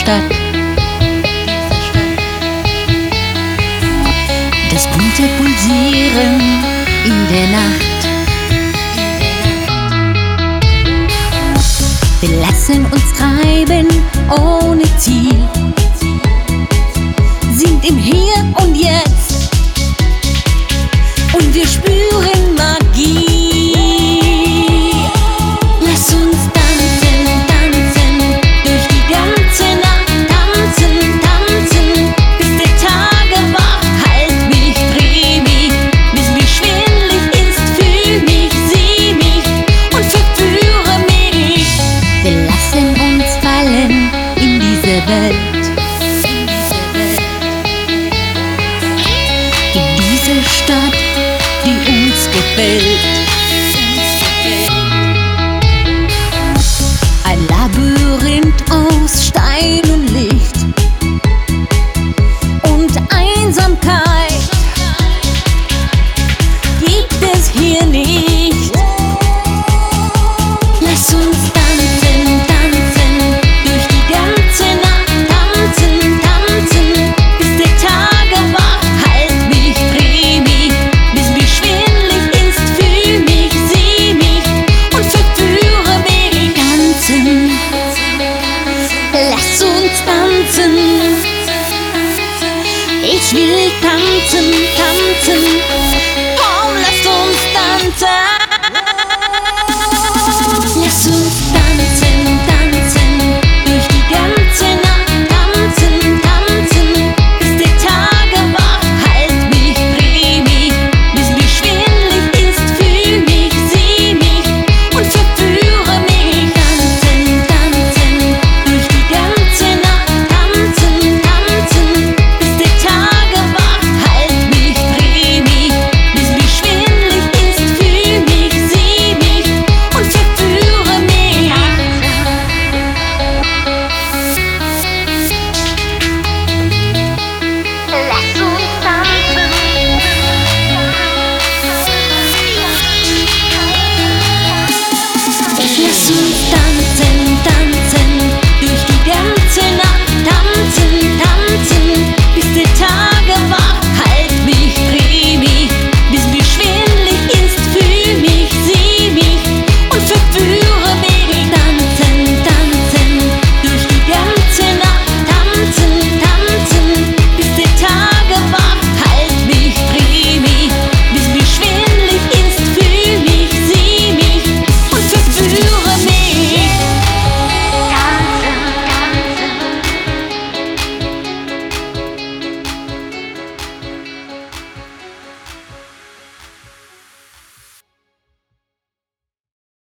Stadt. Das bunte Pulsieren in der Nacht. Wir lassen uns treiben ohne Ziel, sind im Hier und Jetzt und wir spüren Magie. Lass uns tanzen, tanzen, durch die ganze Nacht tanzen, tanzen, bis der Tag erwacht. Halt mich, dreh mich, bis mir schwindelig ist, fühl mich, sieh mich und verführe mich. Wir lassen uns fallen in diese Welt, in diese Stadt, die uns gefällt. Ein Labyrinth aus Stein und Licht und Einsamkeit gibt es hier nicht. Lass uns tanzen, tanzen, durch die ganze Nacht tanzen, tanzen, bis der Tag erwacht. Halt mich, dreh mich, bis mir schwindelig ist, fühl mich, sieh mich und verführe mich. Tanzen, lass uns tanzen. Ich will tanzen, tanzen, komm, lass uns tanzen. Lass uns tanzen, tanzen, durch die ganze Nacht tanzen, tanzen, bis der Tag erwacht. Halt mich, dreh mich, bis mir schwindelig ist, fühl mich, sieh mich und verführe mich. Tanzen, tanzen, durch die ganze Nacht tanzen, tanzen, bis der Tag erwacht. Halt mich, dreh mich, bis mir schwindelig ist, fühl mich, sieh mich und verführe mich. Lass uns tanzen. Lass uns